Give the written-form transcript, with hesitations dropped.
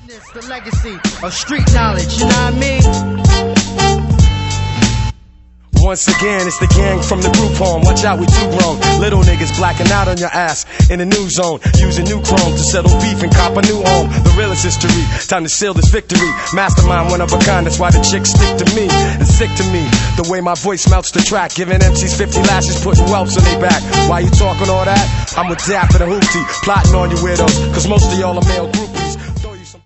It's the legacy of street knowledge, you know what I mean? Once again, it's the gang from the group home. Watch out, we too grown. Little niggas blacking out on your ass in the new zone. Using new chrome to settle beef and cop a new home. The realest history, time to seal this victory. Mastermind, one of a kind, that's why the chicks stick to me. It's sick to me, the way my voice melts the track. Giving MCs 50 lashes, putting whelps on their back. Why you talking all that? I'm with Dap and a hoopty, plotting on you weirdos, cause most of y'all are male group.